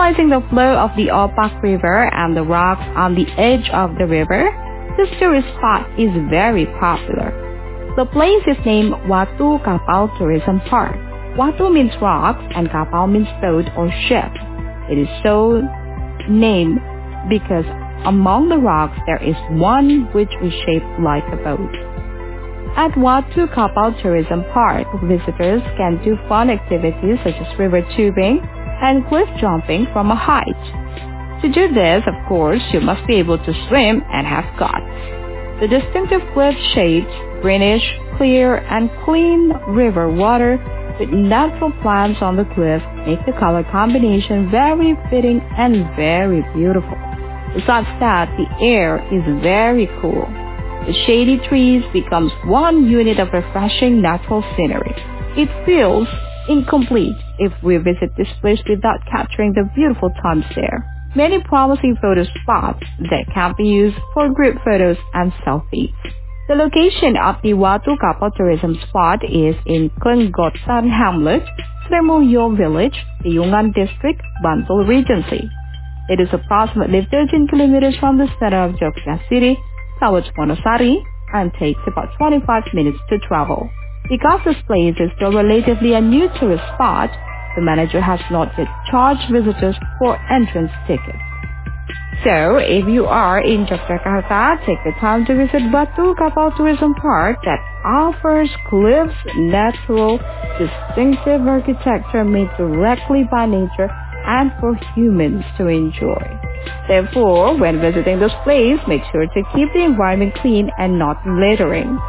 Symbolizing the flow of the Opak River and the rocks on the edge of the river, this tourist spot is very popular. The place is named Watu Kapal Tourism Park. Watu means rocks and Kapal means boat or ship. It is so named because among the rocks there is one which is shaped like a boat. At Watu Kapal Tourism Park, visitors can do fun activities such as river tubing and cliff jumping from a height. To do this, of course, you must be able to swim and have guts. The distinctive cliff-shaped, greenish, clear, and clean river water with natural plants on the cliff make the color combination very fitting and very beautiful. Besides that, the air is very cool. The shady trees becomes one unit of refreshing natural scenery. It feels incomplete if we visit this place without capturing the beautiful times there. Many promising photo spots that can be used for group photos and selfies. The location of the Watu Kapal Tourism Spot is in Klenggotan Hamlet, Sremulyo Village, Piungan District, Bantul Regency. It is approximately 13 kilometers from the center of Jogja City towards Wonosari and takes about 25 minutes to travel. Because this place is still relatively a new tourist spot, the manager has not yet charged visitors for entrance tickets. So, if you are in Yogyakarta, take the time to visit Watu Kapal Tourism Park that offers cliffs, natural, distinctive architecture made directly by nature and for humans to enjoy. Therefore, when visiting this place, make sure to keep the environment clean and not littering.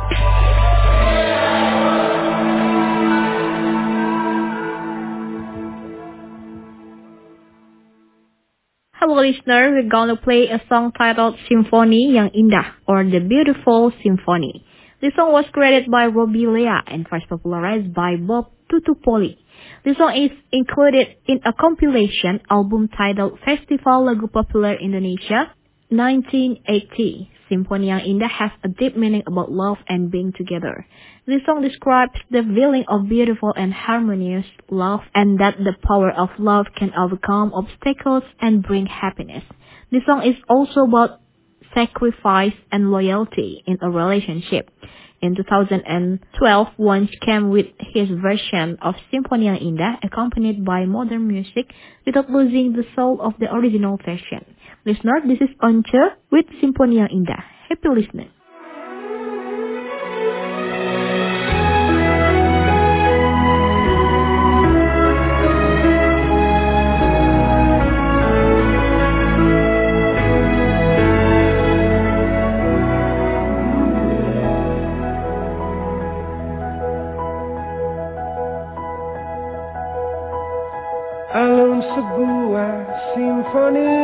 Hello listener, we're gonna play a song titled Simfoni Yang Indah or The Beautiful Symphony. This song was created by Robbie Lea and first popularized by Bob Tutupoli. This song is included in a compilation album titled Festival Lagu Populer Indonesia 1980. Symphony Yang Indah has a deep meaning about love and being together. This song describes the feeling of beautiful and harmonious love and that the power of love can overcome obstacles and bring happiness. This song is also about sacrifice and loyalty in a relationship. In 2012, Wunsch came with his version of Symphony Yang Indah accompanied by modern music without losing the soul of the original version. Listener, this is Once with Symphony Yang Indah. Happy listening. Alun sebuah simfoni,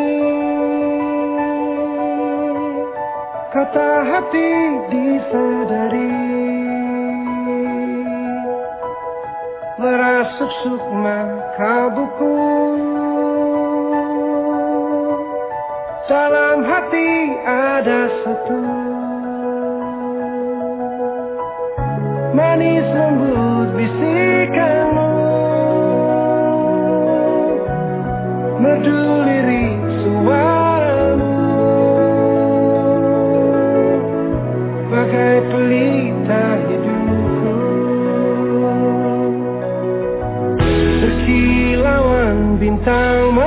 kata hati disadari, merasuk sukma kalbuku, dalam hati ada satu, manis lembut bisikanmu, merdu lirik suaramu, bagai pelita hidupku, berkilauan bintang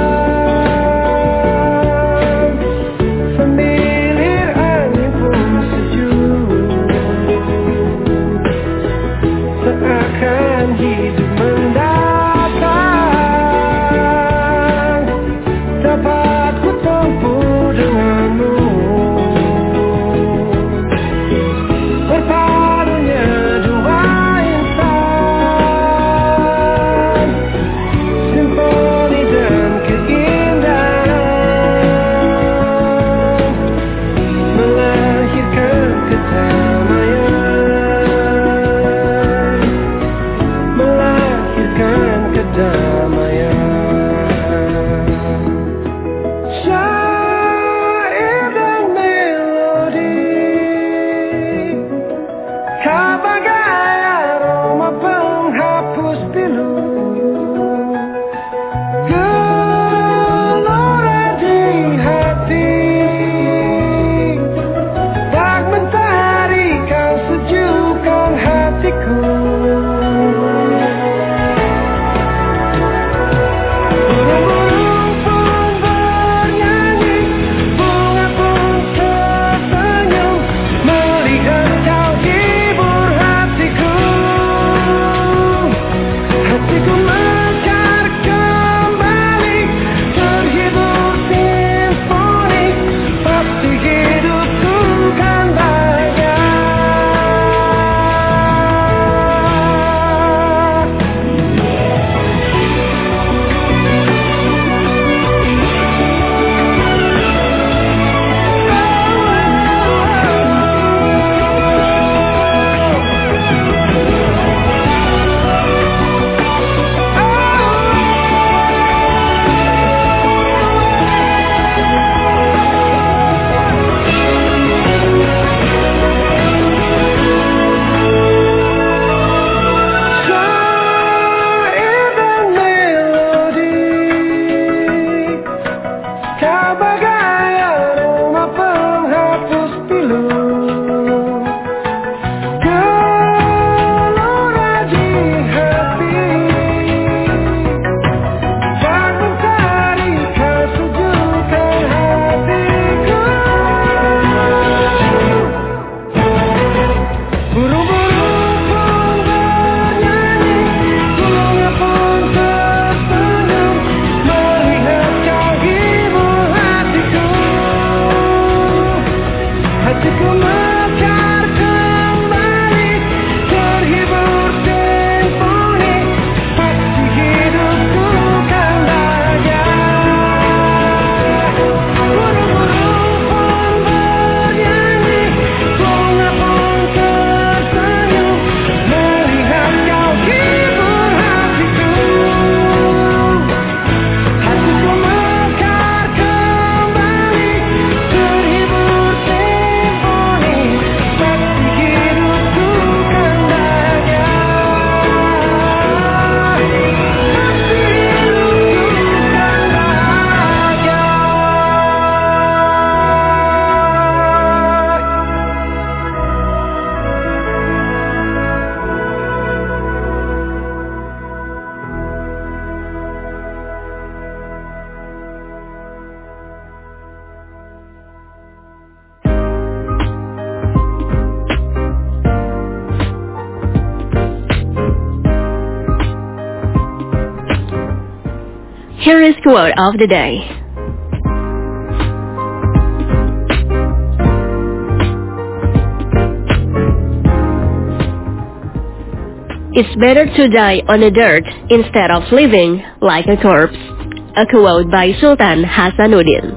malam, semilir angin pun sejuk, seakan hidup mendatang. Dapat ku tempuh denganmu, berpadunya dua insan, simfoni dan Here is quote of the day. It's better to die on the dirt instead of living like a corpse. A quote by Sultan Hasanuddin.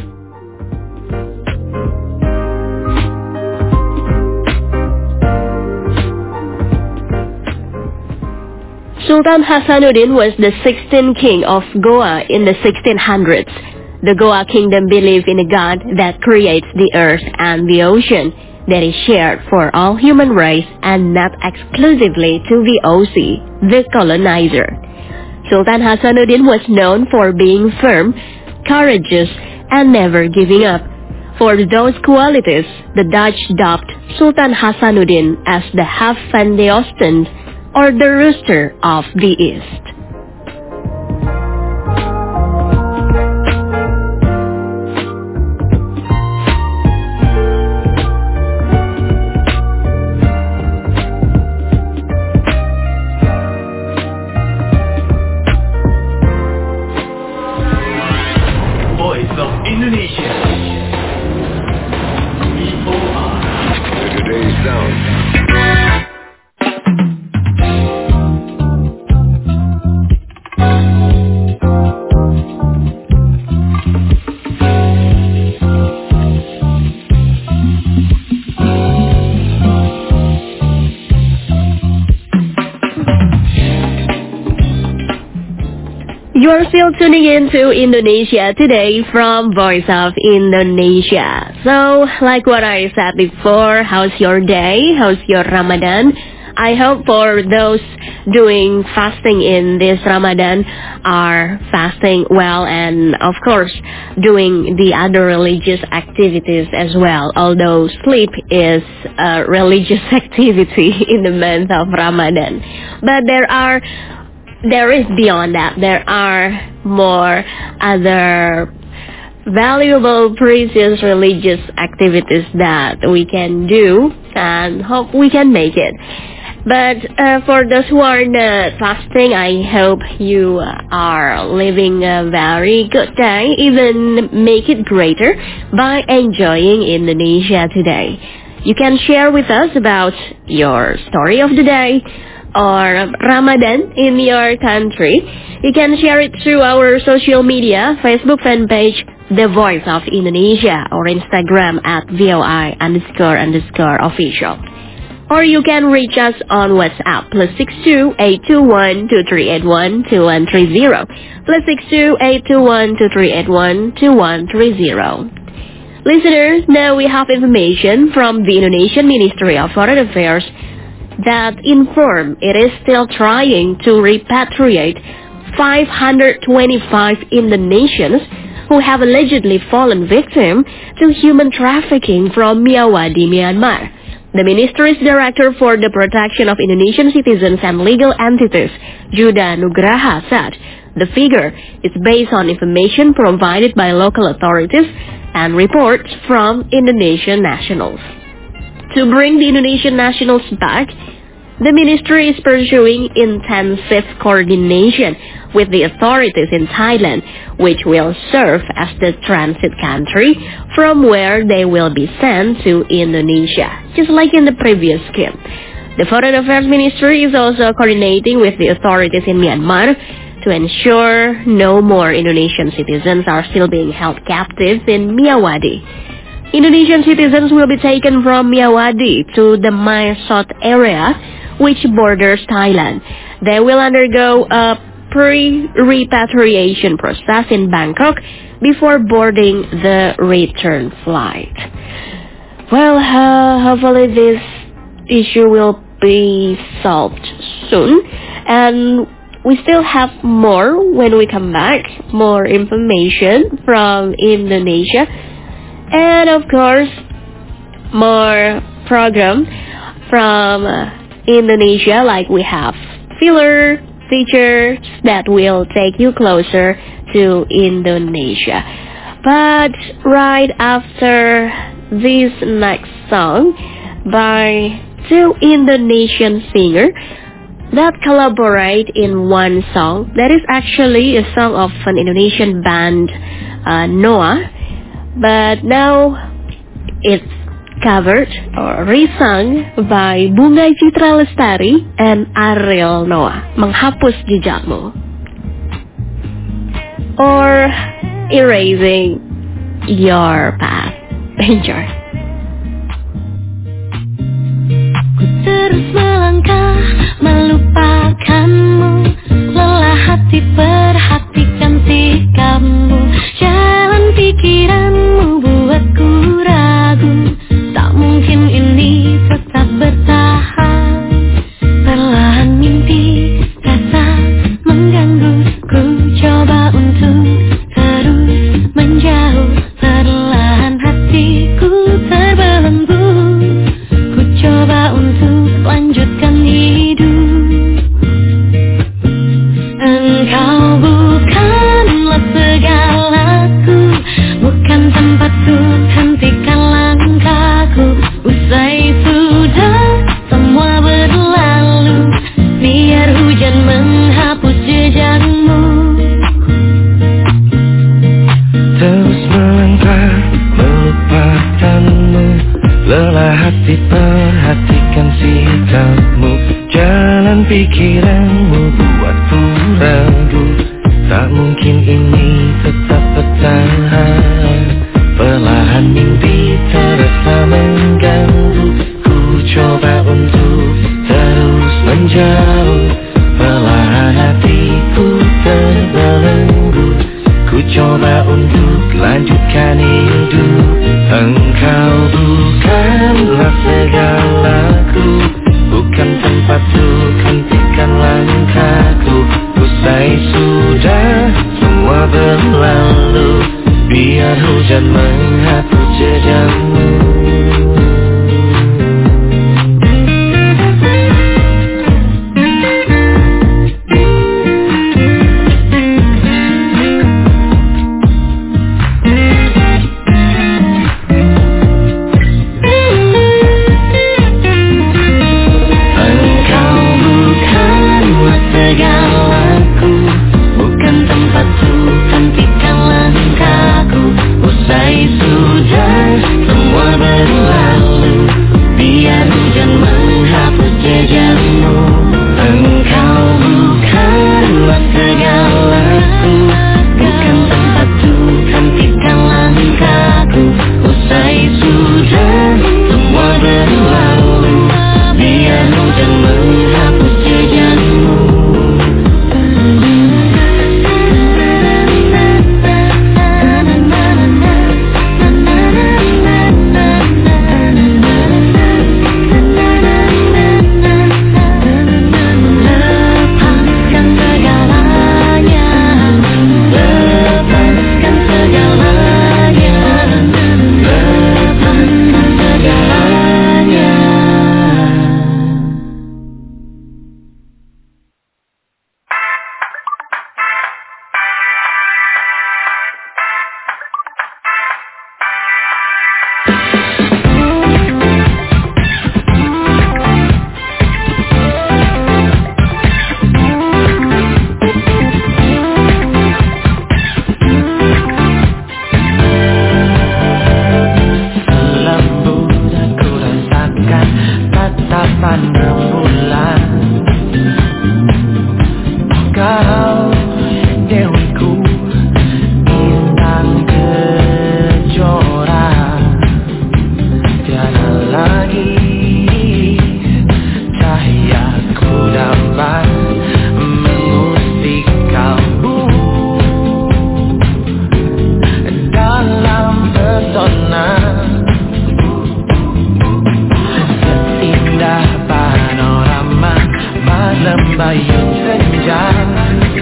Sultan Hasanuddin was the 16th king of Goa in the 1600s. The Goa kingdom believed in a god that creates the earth and the ocean that is shared for all human race and not exclusively to VOC, the colonizer. Sultan Hasanuddin was known for being firm, courageous, and never giving up. For those qualities, the Dutch dubbed Sultan Hasanuddin as the Haf van de Oosten, or the Rooster of the East. Voice of Indonesia. VOA. Today's sound. You are still tuning in to Indonesia Today from Voice of Indonesia. So, like what I said before, how's your day? How's your Ramadan? I hope for those doing fasting in this Ramadan are fasting well and, of course, doing the other religious activities as well. Although sleep is a religious activity in the month of Ramadan. But there is beyond that. There are more other valuable, precious religious activities that we can do and hope we can make it. But for those who are not fasting, I hope you are living a very good day, even make it greater by enjoying Indonesia today. You can share with us about your story of the day or Ramadan in your country. You can share it through our social media, Facebook fan page, The Voice of Indonesia, or Instagram at VOI__official. Or you can reach us on WhatsApp, +62 821 2381 2130, +62 821 2381 2130. Listeners, now we have information from the Indonesian Ministry of Foreign Affairs that inform it is still trying to repatriate 525 Indonesians who have allegedly fallen victim to human trafficking from Myawaddy, Myanmar. The Ministry's Director for the Protection of Indonesian Citizens and Legal Entities, Juda Nugraha, said the figure is based on information provided by local authorities and reports from Indonesian nationals. To bring the Indonesian nationals back, the ministry is pursuing intensive coordination with the authorities in Thailand, which will serve as the transit country from where they will be sent to Indonesia, just like in the previous scheme. The Foreign Affairs Ministry is also coordinating with the authorities in Myanmar to ensure no more Indonesian citizens are still being held captive in Myawaddy. Indonesian citizens will be taken from Myawaddy to the Mae Sot area, which borders Thailand. They will undergo a pre-repatriation process in Bangkok before boarding the return flight. Well, hopefully this issue will be solved soon, and we still have more when we come back, more information from Indonesia, and of course more program from Indonesia, like we have filler features that will take you closer to Indonesia. But right after this next song by two Indonesian singers, that collaborate in one song. That is actually a song of an Indonesian band, Noah, but now it's covered or resung by Bunga Citra Lestari and Ariel Noah, Menghapus Jejakmu, or Erasing Your Path. Enjoy. Ku terus melangkah melupakanmu, lelah hati perhatikan sikapmu, jalan pikiranmu buatku ragu, tak mungkin ini tetap bertahan. Perlahan mimpi rasa mengganggu, ku coba untuk terus menjauh. Perlahan hatiku terbelenggu, ku coba untuk lanjutkan hidup. Engkau bukanlah segalaku, bukan tempatku, hentikan langkahku. Usai sudah semua berlalu, biar hujan menghapus jejakmu. Terus melangkah melupakanmu, lelah hati perhatikan sikapmu, jalan pikiranmu buatku ragu, tak mungkin ini tetap bertahan. Perlahan mimpi terasa mengganggu, ku coba untuk terus menjauh. Perlahan hatiku terbelenggu, ku coba untuk lanjutkan hidup. Engkau bukanlah segalaku, bukan tempatku, hentikan langkahku. Usai sudah semua berlalu, biar hujan menghapus jejakmu. Bayang senja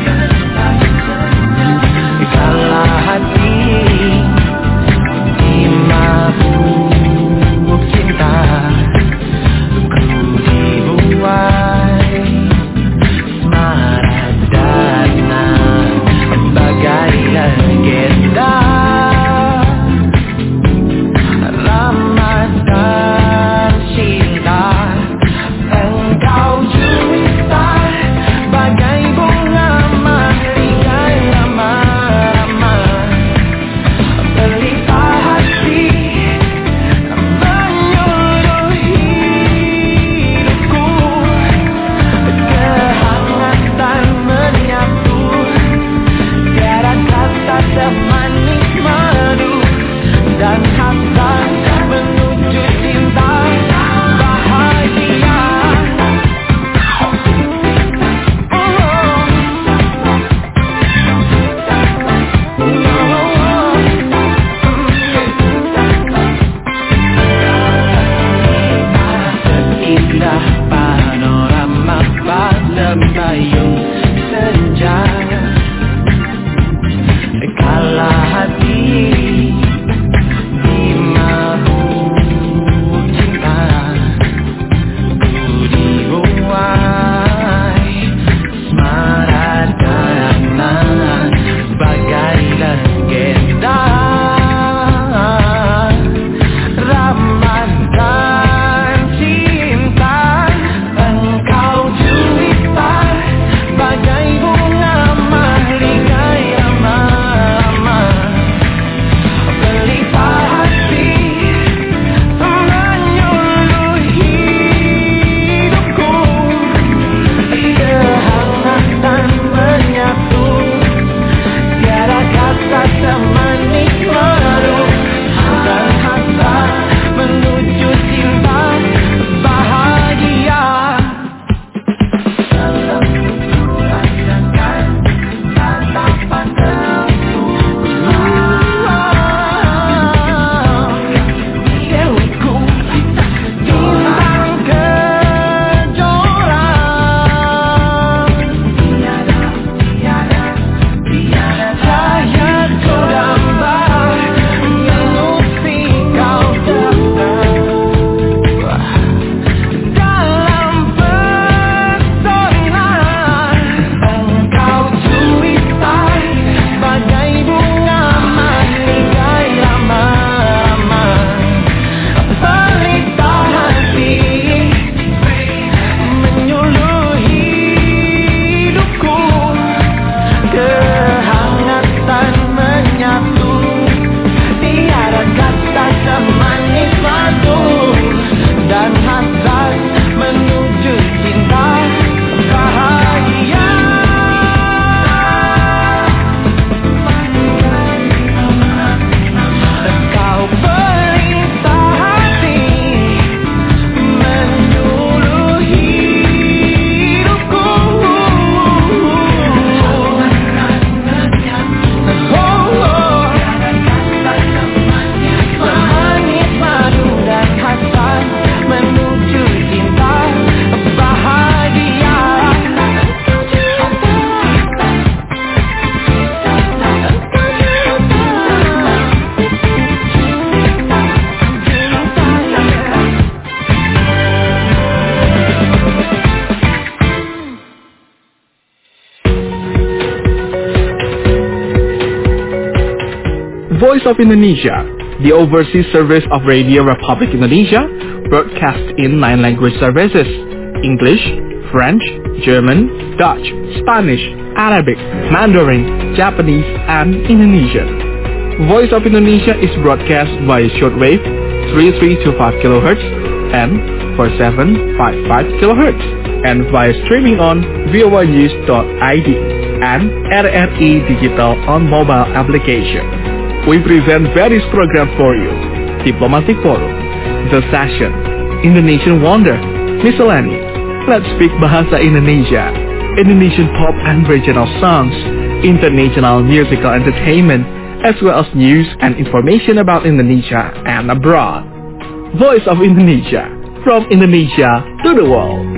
Voice of Indonesia, the overseas service of Radio Republic Indonesia, broadcasts in 9 language services: English, French, German, Dutch, Spanish, Arabic, Mandarin, Japanese, and Indonesian. Voice of Indonesia is broadcast via shortwave 3325 kHz and 4755 kHz, and via streaming on voanews.id and RRI Digital on mobile application. We present various programs for you: Diplomatic Forum, The Session, Indonesian Wonder, Miscellany, Let's Speak Bahasa Indonesia, Indonesian pop and regional songs, international musical entertainment, as well as news and information about Indonesia and abroad. Voice of Indonesia, from Indonesia to the world.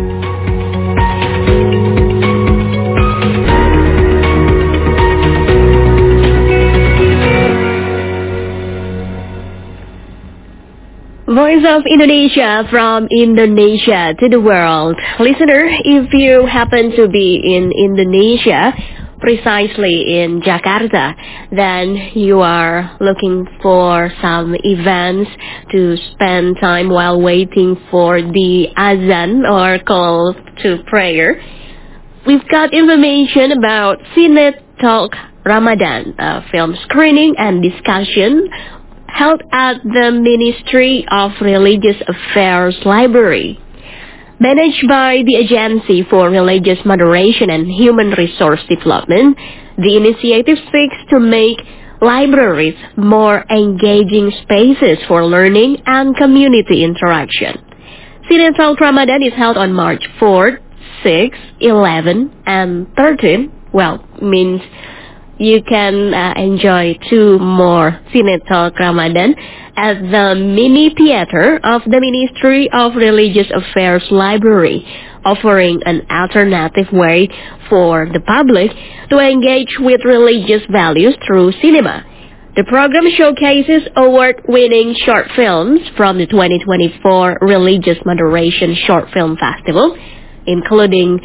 Voice of Indonesia, from Indonesia to the world. Listener, if you happen to be in Indonesia, precisely in Jakarta, then you are looking for some events to spend time while waiting for the azan or call to prayer. We've got information about Cine Talk Ramadan, a film screening and discussion held at the Ministry of Religious Affairs Library. Managed by the Agency for Religious Moderation and Human Resource Development, the initiative seeks to make libraries more engaging spaces for learning and community interaction. Cine Talk Ramadan is held on March 4th, 6th, 11th, and 13th. Well, means you can enjoy 2 more Cine Talk Ramadan at the mini theater of the Ministry of Religious Affairs Library, offering an alternative way for the public to engage with religious values through cinema. The program showcases award-winning short films from the 2024 Religious Moderation Short Film Festival, including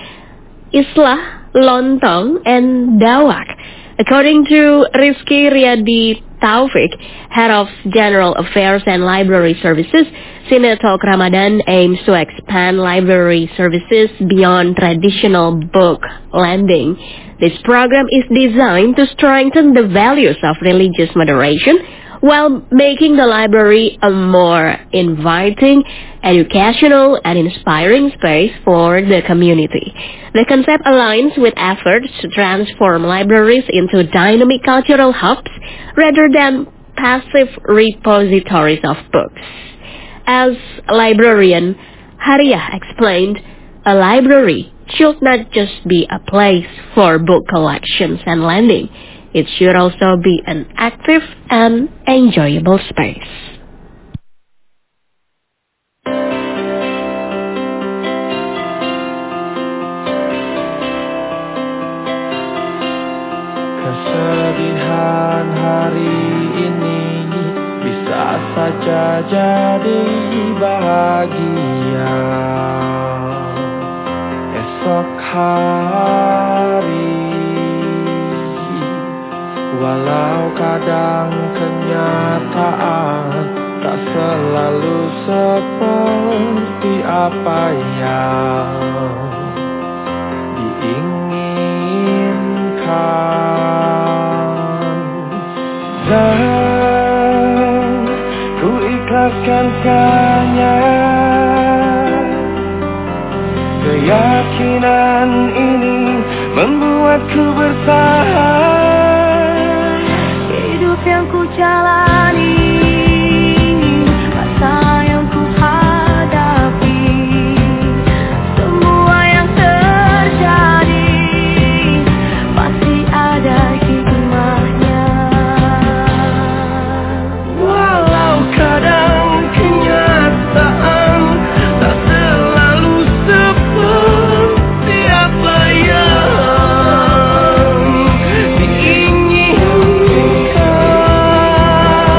Islah, Lontong, and Dawak. According to Rizky Riyadi Taufik, Head of General Affairs and Library Services, Cine Talk Ramadan aims to expand library services beyond traditional book lending. This program is designed to strengthen the values of religious moderation while making the library a more inviting, educational, and inspiring space for the community. The concept aligns with efforts to transform libraries into dynamic cultural hubs rather than passive repositories of books. As librarian Haria explained, a library should not just be a place for book collections and lending. It should also be an active and enjoyable space. Kesedihan hari ini bisa saja jadi bahagia. Esok hari, walau kadang kenyataan tak selalu seperti apa yang diinginkan, dan ku ikhlaskan segalanya. Keyakinan ini membuatku bertahan. Hidup yang ku jalani, masa yang ku hadapi, semua yang terjadi pasti ada hikmahnya. Walau kadang kenyataan tak selalu seperti apa yang diinginkan,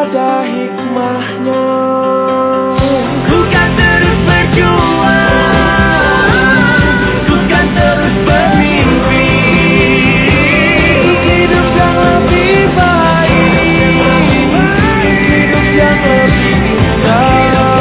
ada hikmahnya. Ku kan terus berjuang, ku kan terus bermimpi, hidup yang lebih baik, hidup yang lebih indah.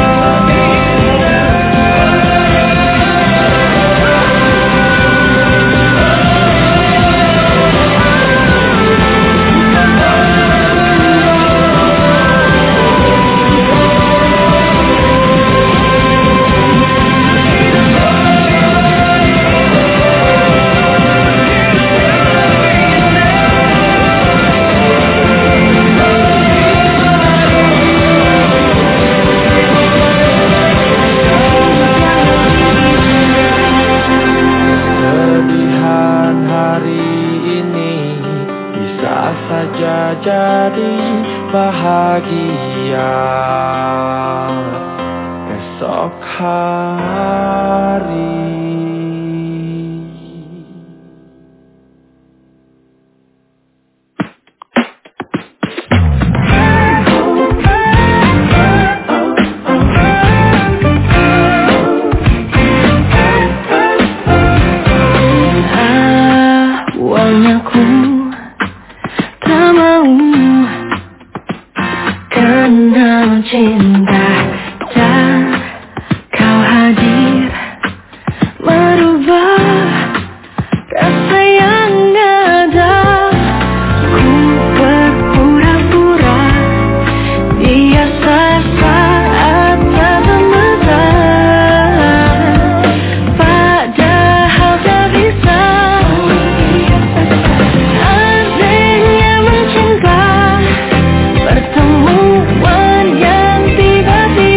Jadi bahagia esok hari. Awalnya ku tak mau kenal cinta, dan kau hadir merubah rasa yang ada. Ku berpura-pura biasa saat tatap mata, padahal tak bisa. Asingnya mencinta, pertemuan yang tiba-tiba.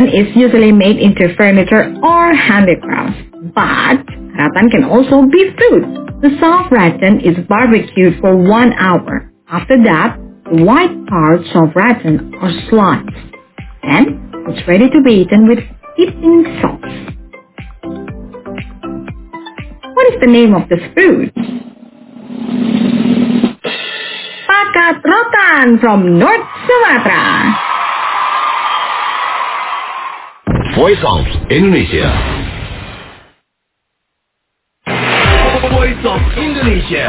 rattan is usually made into furniture or handicrafts, but rattan can also be food. The soft rattan is barbecued for 1 hour. After that, the white parts of rattan are sliced. Then, it's ready to be eaten with dipping sauce. What is the name of this food? Pakat rotan from North Sumatra. Voice of Indonesia. Voice of Indonesia.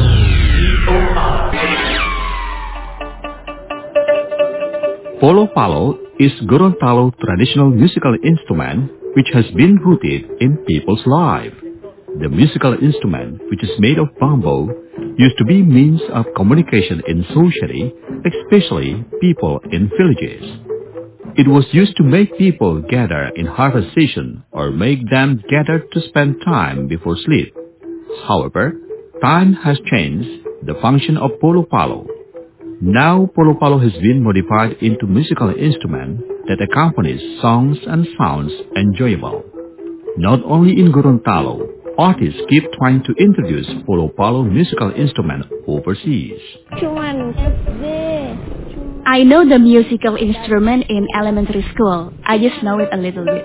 Polo-palo is Gorontalo traditional musical instrument which has been rooted in people's life. The musical instrument, which is made of bamboo, used to be means of communication in society, especially people in villages. It was used to make people gather in harvest season or make them gather to spend time before sleep. However, time has changed the function of polo-palo. Now polo-palo has been modified into musical instrument that accompanies songs and sounds enjoyable. Not only in Gorontalo, artists keep trying to introduce polo-palo musical instrument overseas. I know the musical instrument in elementary school. I just know it a little bit.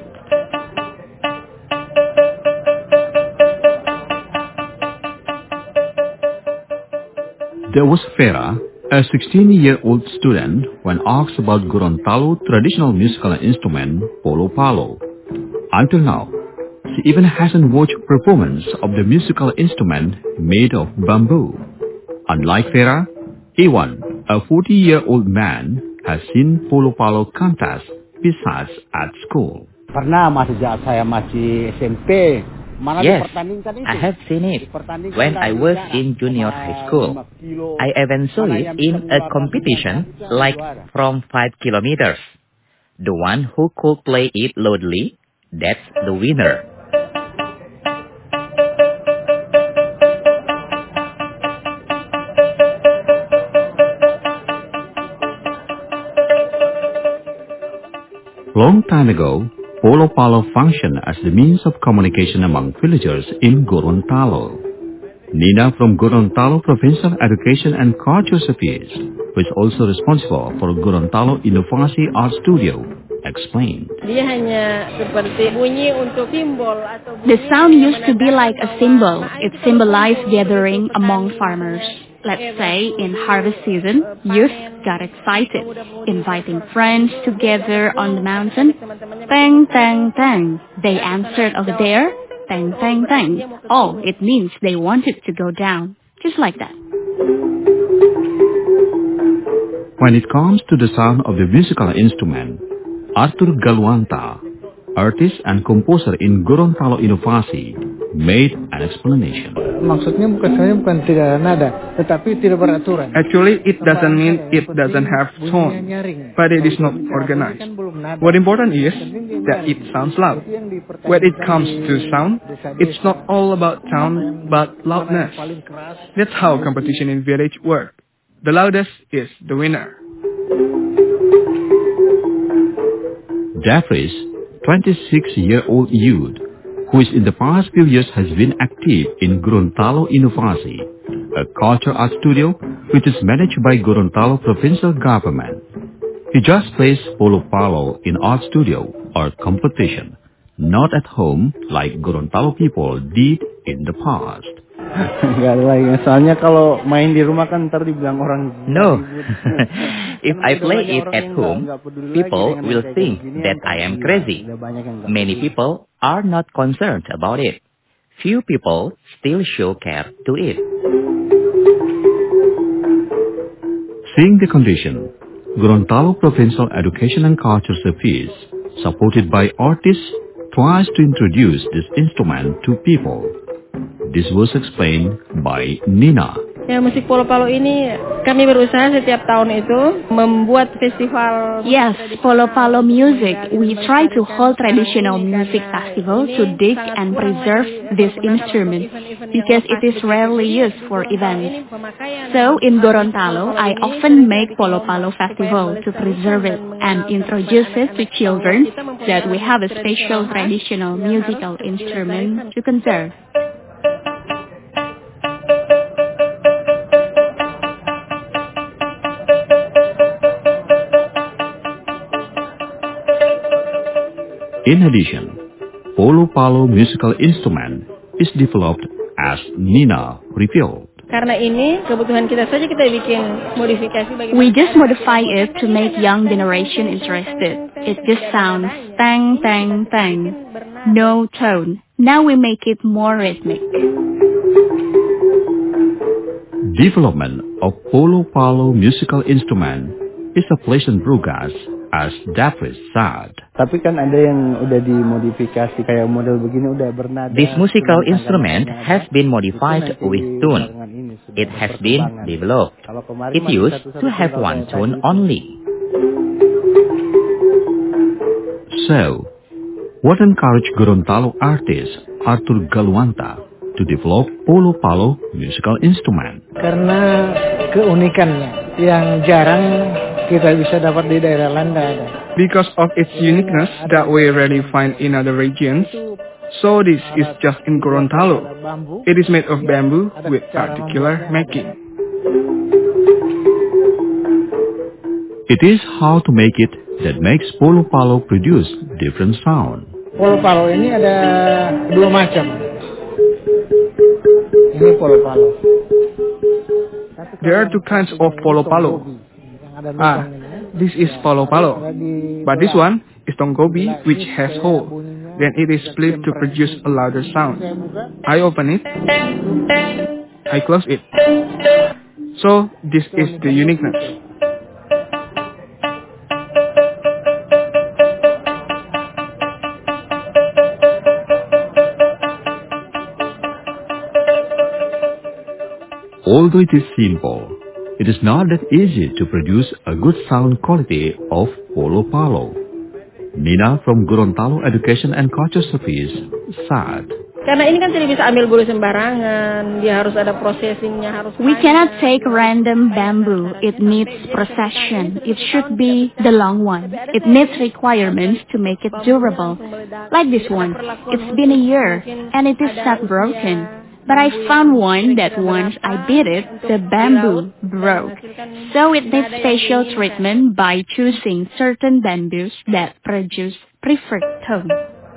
There was Vera, a 16-year-old student, when asked about Gorontalo traditional musical instrument, polo-palo. Until now, she even hasn't watched performance of the musical instrument made of bamboo. Unlike Vera, Iwan, a 40-year-old man, has seen polo-palo contest besides at school. Pernah sejak saya masih SMP. Yes, I have seen it when I was in junior high school. I even saw it in a competition like from 5 kilometers. The one who could play it loudly, that's the winner. Long time ago, polo-palo functioned as the means of communication among villagers in Gorontalo. Nina from Gorontalo Provincial Education and Culture Service, who is also responsible for Gorontalo Inovasi Art Studio, explained. The sound used to be like a symbol. It symbolized gathering among farmers. Let's say in harvest season, youth got excited, inviting friends to gather on the mountain. Tang, tang, tang. They answered over there. Tang, tang, tang. Oh, it means they wanted to go down. Just like that. When it comes to the sound of the musical instrument, Arthur Galwanta, artist and composer in Gorontalo Inovasi, made an explanation. Actually, it doesn't mean it doesn't have tone, but it is not organized. What important is that it sounds loud. When it comes to sound, it's not all about sound, but loudness. That's how competition in village works. The loudest is the winner. Jeffries, 26-year-old youth, who is in the past few years has been active in Gorontalo Inovasi, a culture art studio which is managed by Gorontalo provincial government. He just plays polo-palo in art studio or competition, not at home like Gorontalo people did in the past. No, if I play it at home, people will think that I am crazy. Many people are not concerned about it. Few people still show care to it. Seeing the condition, Gorontalo Provincial Education and Culture Service, supported by artists, tries to introduce this instrument to people. This was explained by Nina Ya, musik Polo-Palo ini kami berusaha setiap tahun itu membuat festival. Yes, Polo-Palo music. We try to hold traditional music festival to dig and preserve this instrument because it is rarely used for events. So in Gorontalo, I often make Polo-Palo festival to preserve it and introduce it to children that we have a special traditional musical instrument to conserve. In addition, Polo-Palo musical instrument is developed as Nina revealed. Karena ini kebutuhan kita saja kita bikin modifikasi bagaimana. We just modify it to make young generation interested. It just sounds tang tang tang, no tone. Now we make it more rhythmic. Development of Polo-Palo musical instrument is a pleasant progress, as Davis said. Tapi kan ada yang udah dimodifikasi kayak model begini udah bernada. This musical instrument has been modified with tune. It has been developed. It used to have one tune only. So, what encouraged Gorontalo artist Arthur Galuanta to develop Polo-Palo musical instrument? Karena keunikannya yang jarang kita bisa dapat di daerah lain ada. Because of its uniqueness that we rarely find in other regions, so this is just in Gorontalo. It is made of bamboo with particular making. It is how to make it that makes Polo-Palo produce different sound. Polo-Palo ini ada dua macam. Ini Polo-Palo. There are two kinds of Polo-Palo. This is Polo-Palo. But this one is Tonggobi, which has hole. Then it is split to produce a louder sound. I open it. I close it. So this is the uniqueness. Although it is simple, it is not that easy to produce a good sound quality of Polo-Palo. Nina from Gorontalo Education and Culture Service said, Karena ini kan tidak bisa ambil bulu sembarangan, dia harus ada processingnya, harus. We cannot take random bamboo. It needs procession. It should be the long one. It needs requirements to make it durable. Like this one, it's been a year and it is not broken. But I found one that once I beat it, the bamboo broke. So it needs special treatment by choosing certain bamboos that produce preferred tone.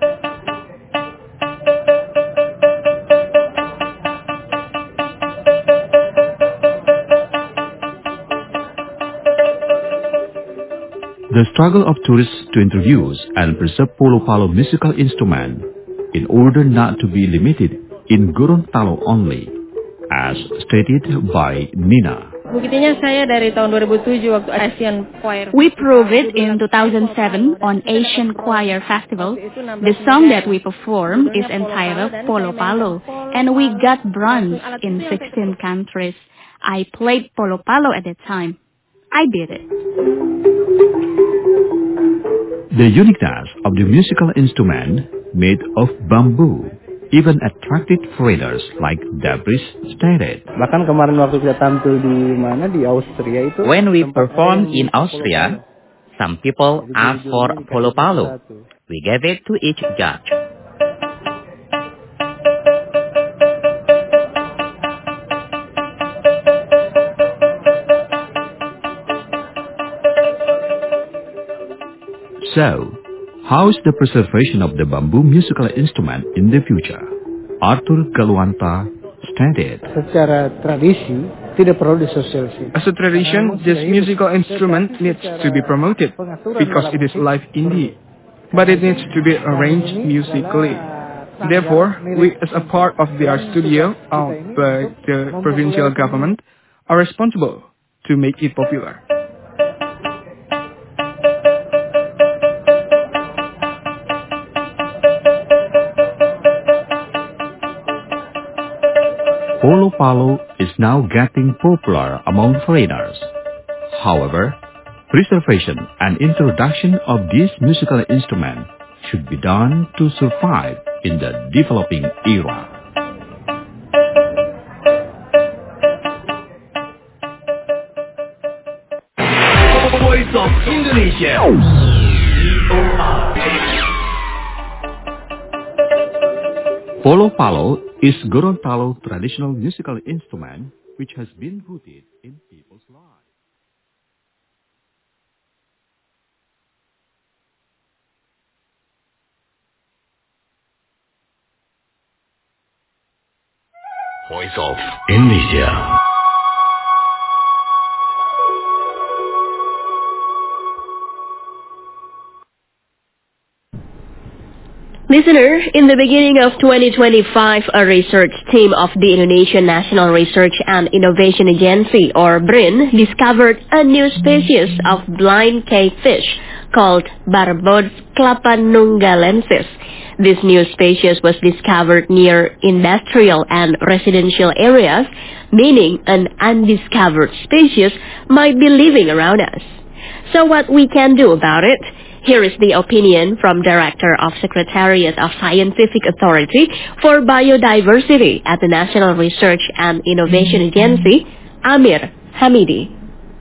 The struggle of tourists to introduce and preserve Polo-Palo musical instrument in order not to be limited in Gorontalo only, as stated by Nina. Buktinya saya dari tahun 2007 waktu Asian Choir. We proved it in 2007 on Asian Choir Festival. The song that we performed is entitled Polo-Palo, and we got bronze in 16 countries. I played Polo-Palo at that time. I did it. The uniqueness of the musical instrument made of bamboo even attracted foreigners like Dabris stated. Bahkan kemarin waktu kita tampil di mana di Austria itu. When we performed in Austria, some people asked for Polo-Palo. We gave it to each judge. So, how is the preservation of the bamboo musical instrument in the future? Arthur Galuanta stated. Secara tradisi tidak perlu disosialisasi. As a tradition, this musical instrument needs to be promoted because it is live indeed, but it needs to be arranged musically. Therefore, we as a part of the art studio owned by the provincial government are responsible to make it popular. Polo Palo is now getting popular among foreigners. However, preservation and introduction of this musical instrument should be done to survive in the developing era. Voice of Indonesia. Polo Palo is Gorontalo traditional musical instrument which has been rooted in people's lives. Voice of Indonesia. Listener, in the beginning of 2025, a research team of the Indonesian National Research and Innovation Agency, or BRIN, discovered a new species of blind cavefish called Barbodes clapanunggalensis. This new species was discovered near industrial and residential areas, meaning an undiscovered species might be living around us. So what we can do about it? Here is the opinion from Director of Secretariat of Scientific Authority for Biodiversity at the National Research and Innovation Agency, Amir Hamidi.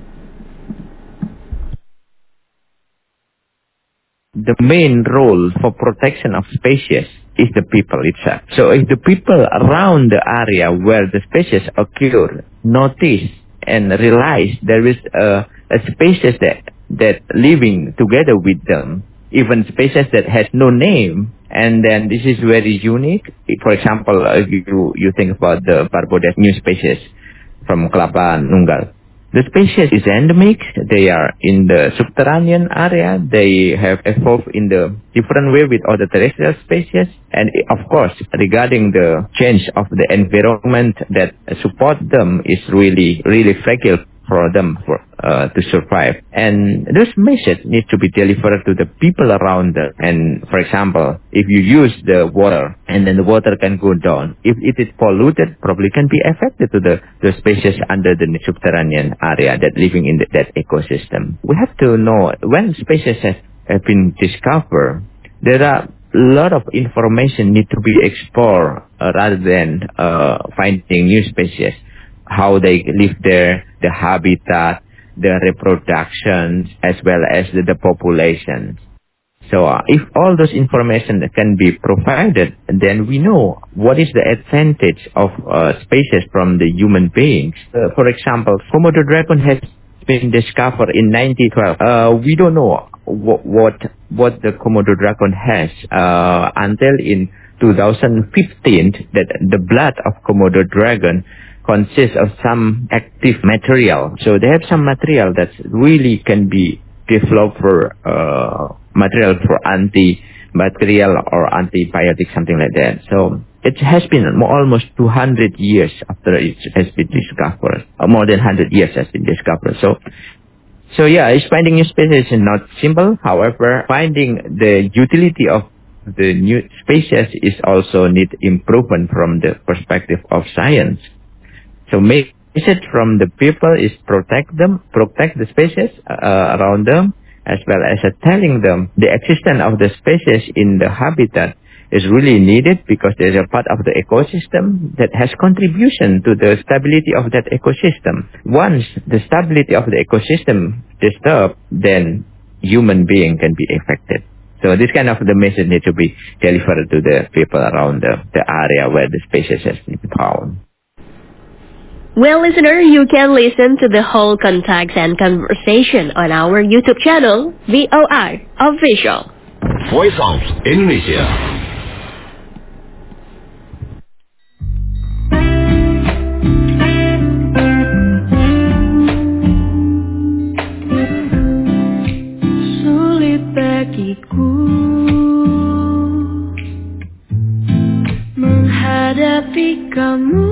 The main role for protection of species is the people itself. So if the people around the area where the species occur notice and realize there is a species that living together with them, even species that has no name, and then this is very unique. For example, you think about the Barbodes new species from Clapanunggal. The species is endemic. They are in the subterranean area. They have evolved in the different way with other terrestrial species. And of course, regarding the change of the environment that support them is really, really fragile for them to survive. And those messages need to be delivered to the people around them. And for example, if you use the water and then the water can go down, if it is polluted, probably can be affected to the species under the subterranean area that living in that ecosystem. We have to know when species have been discovered, there are a lot of information need to be explored rather than finding new species. How they live there, the habitat, the reproduction, as well as the population. So if all those information can be provided, then we know what is the advantage of species from the human beings. For example, Komodo dragon has been discovered in 1912. We don't know what the Komodo dragon has until in 2015 that the blood of Komodo dragon consists of some active material. So they have some material that really can be developed for material for antibacterial or antibiotic, something like that. So it has been almost 200 years after it has been discovered. More than 100 years has been discovered. So yeah, finding new species is not simple. However, finding the utility of the new species is also need improvement from the perspective of science. So message from the people is protect the species around them, as well as telling them the existence of the species in the habitat is really needed because there's a part of the ecosystem that has contribution to the stability of that ecosystem. Once the stability of the ecosystem disturbed, then human being can be affected. So this kind of the message need to be delivered to the people around the area where the species has been found. Well, listener, you can listen to the whole context and conversation on our YouTube channel, VOI Official. Voice of Indonesia. Sulit bagiku menghadapi kamu,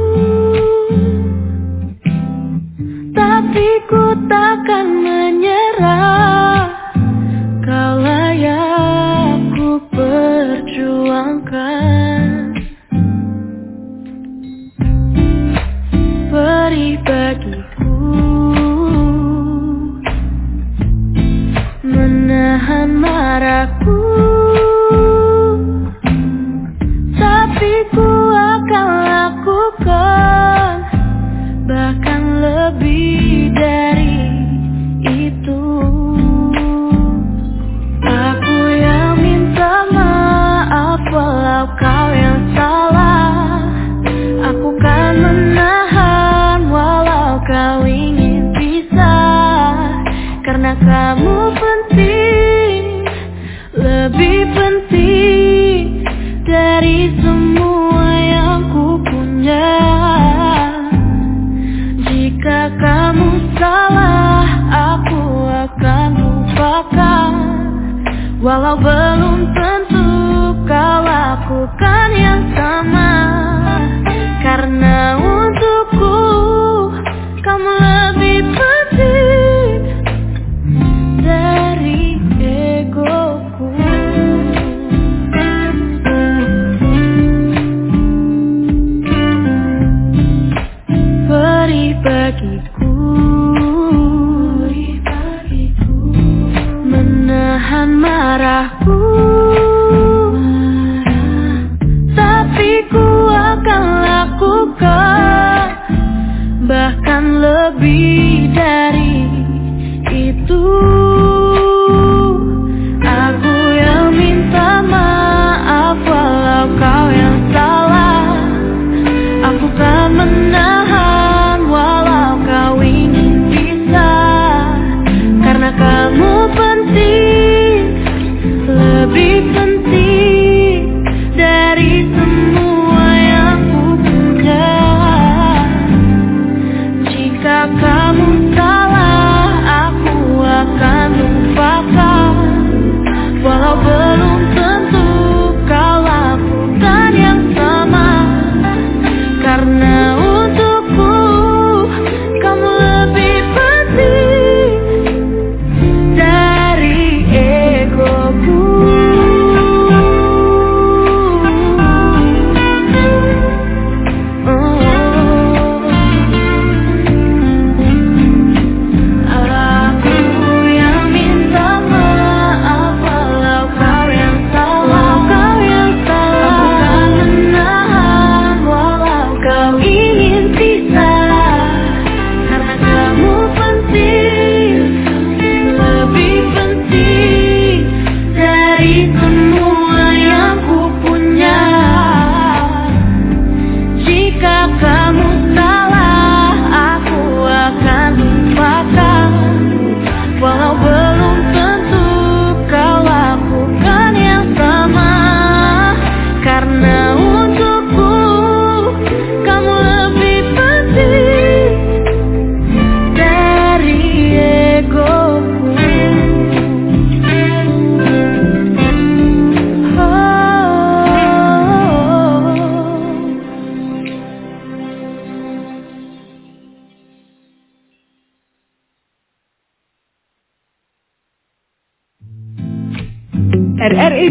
tapi ku takkan menyerah. Kau layak ku perjuangkan.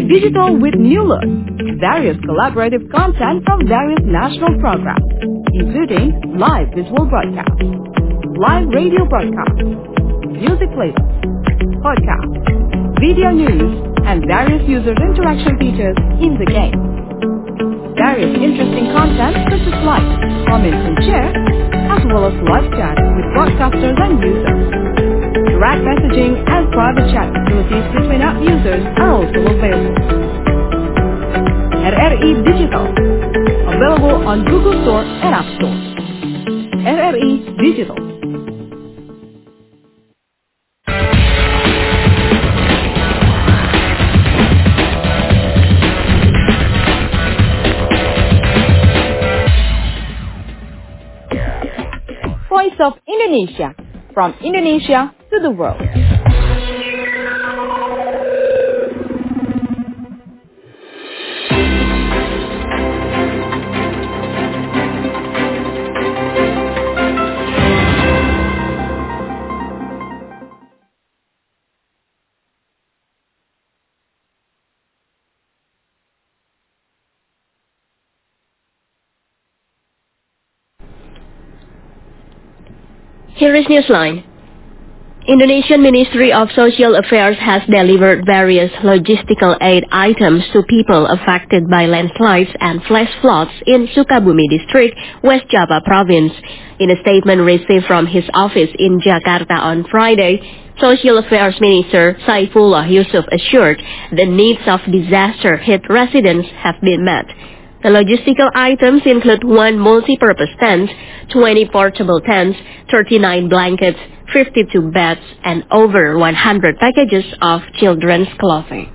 Digital with new look. Various collaborative content from various national programs, including live visual broadcast, live radio broadcast, music playlists, podcast, video news, and various user interaction features in the game. Various interesting content such as like, comment and share, as well as live chat with broadcasters and users. Direct messaging and private chat facilities between app users are also available. RRI Digital, available on Google Store and App Store. RRI Digital. Voice of Indonesia, from Indonesia to the world. Here is Newsline. Indonesian Ministry of Social Affairs has delivered various logistical aid items to people affected by landslides and flash floods in Sukabumi District, West Java Province. In a statement received from his office in Jakarta on Friday, Social Affairs Minister Saifullah Yusuf assured the needs of disaster-hit residents have been met. The logistical items include 1 multi-purpose tent, 20 portable tents, 39 blankets, 52 beds, and over 100 packages of children's clothing.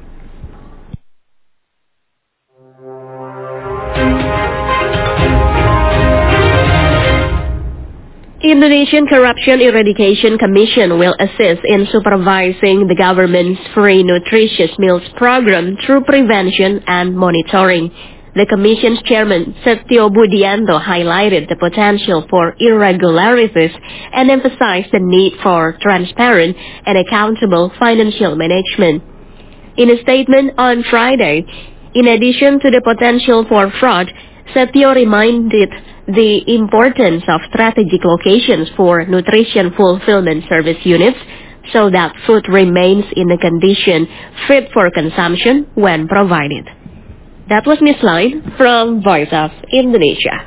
Indonesian Corruption Eradication Commission will assist in supervising the government's free nutritious meals program through prevention and monitoring. The Commission's chairman, Setio Budianto, highlighted the potential for irregularities and emphasized the need for transparent and accountable financial management. In a statement on Friday, in addition to the potential for fraud, Setio reminded the importance of strategic locations for nutrition fulfillment service units so that food remains in a condition fit for consumption when provided. That was Newsline from Voice of Indonesia.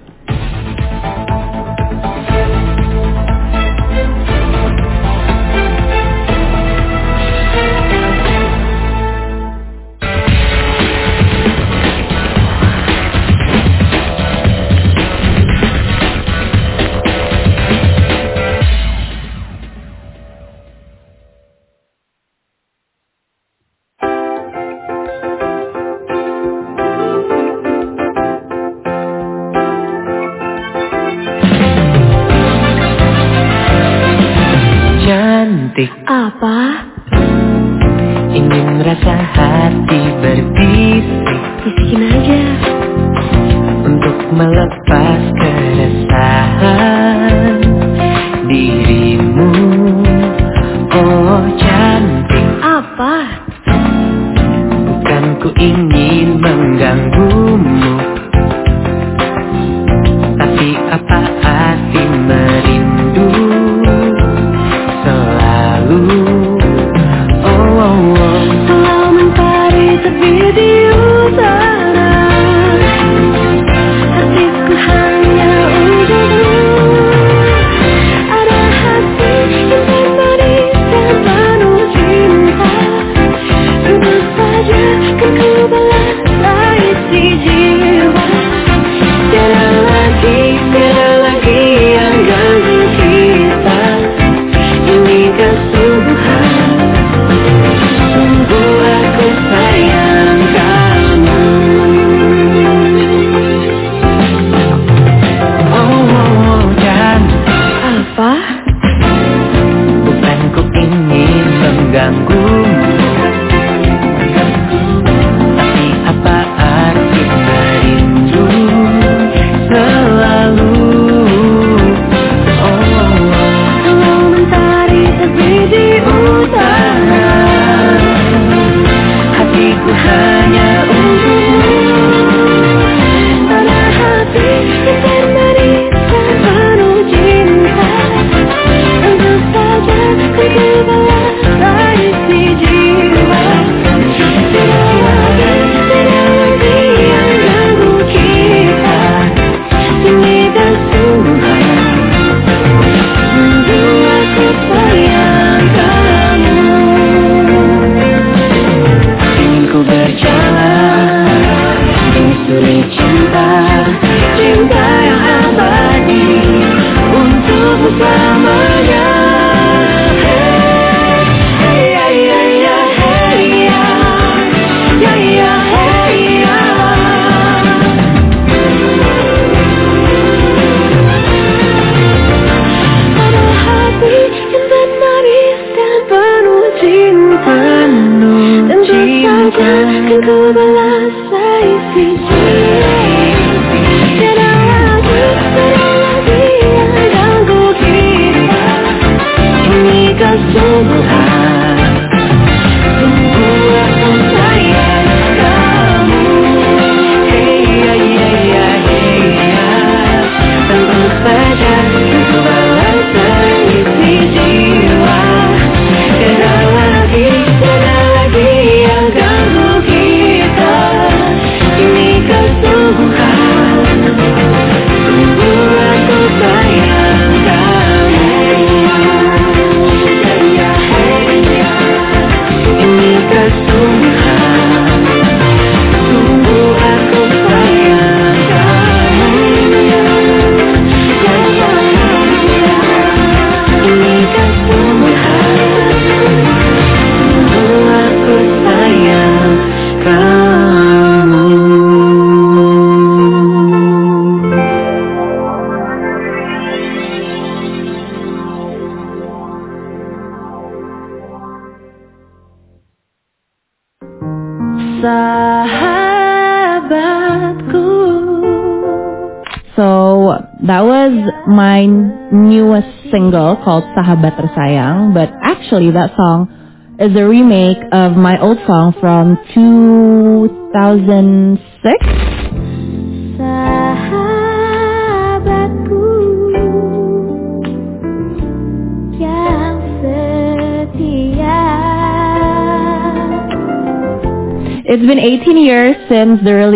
Apa? Ingin rasa hati berbisik, bisikin aja untuk melepas keresahan dirimu. Oh cantik, apa? Bukan ku ingin mengganggumu, tapi apa arti merindu selalu. Selalu mencari tepi di utara, hatiku hanya So that was my newest single called Sahabat Tersayang, but actually that song is a remake of my old song from 2006. Sahabatku yang setia. It's been 18 years since the release